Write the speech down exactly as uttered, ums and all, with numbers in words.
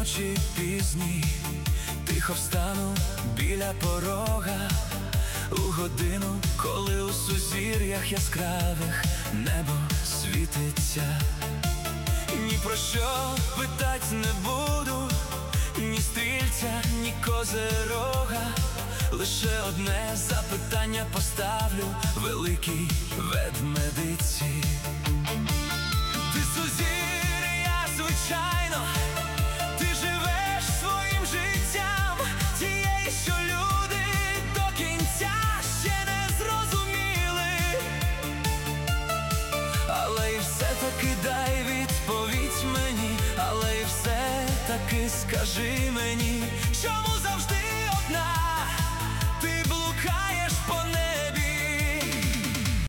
ночі пізні, тихо встану біля порога, у годину, коли у сузір'ях яскравих небо світиться. Ні про що питать не буду, ні стрільця, ні козирога. Лише одне запитання поставлю великій ведмедиці. Ти сузір'я, звичайно, ти живеш своїм життям, тієї, що люди до кінця ще не зрозуміли. Але і все-таки дай відповідь мені, але і все-таки скажи мені,